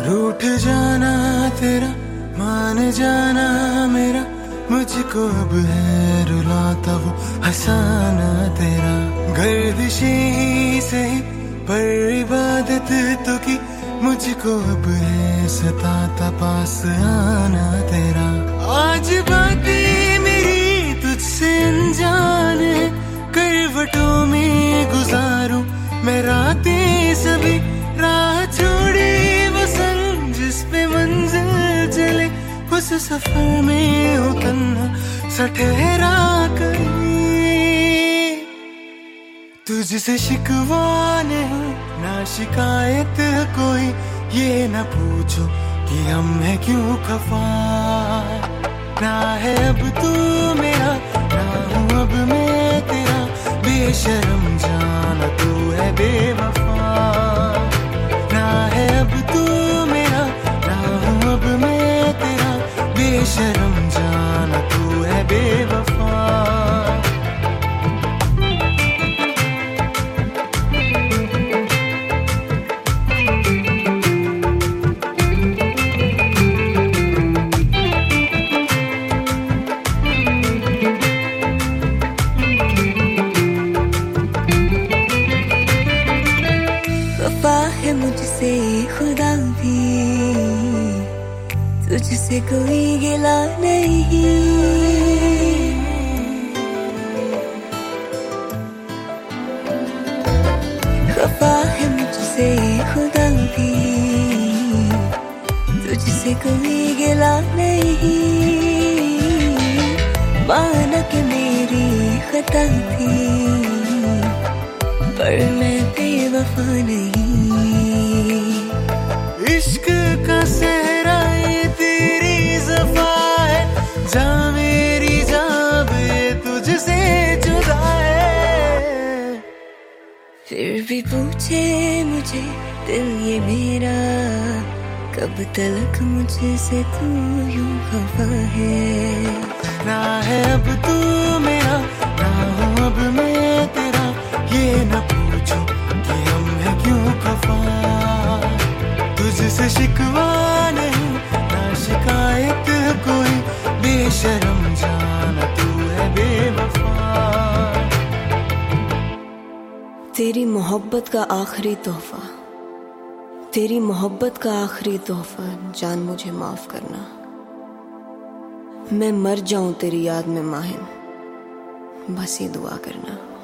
रूठ जाना तेरा, मान जाना मेरा, मुझको अब है रुलाता वो हंसाना तेरा। गर्दिशे ही सही पर इबादत तो की, मुझको अब है सताता पास आना तेरा। आज बातें मेरी तुझसे अनजान है, करवटों में गुजारूं मैं रातें सभी, राह छोड़ी वो संग जिस पे मंजिल चले, उस सफर में हो तन्हा सा ठहरा कहीं। तुझसे शिकवा नहीं ना शिकायत कोई, ये ना पूछो कि हम है क्यों खफा। ना है अब तू मेरा, ना हूँ अब मैं तेरा, बेशर्म जाना तू है बेवफा। ना है अब तू मेरा, ना हूँ अब मैं तेरा, बेशर्म जाना तू है बेवफा। है मुझसे खुदा भी, तुझसे कोई गिला नहीं। खफा है मुझसे खुदा भी, तुझसे कोई गिला नहीं। माना कि मेरी खता थी, पर मैं बेवफा नहीं। इश्क का सहरा ये तेरी ज़फ़ा है, जा मेरी जान ये तुझसे जुदा है। फिर भी पूछे मुझे दिल ये मेरा, कब तक मुझसे तू यूं खफा है। ना है अब तू मेरा, ना हूँ अब मैं तेरा, ये न पूछो कि हम है क्यों खफा। तुझसे शिकवा नहीं ना शिकायत कोई, बेशर्म जाना तू है बेवफा। तेरी मोहब्बत का आखिरी तोहफा, तेरी मोहब्बत का आखिरी तोहफा, जान मुझे माफ करना। मैं मर जाऊं तेरी याद में माहिम, बस ये दुआ करना।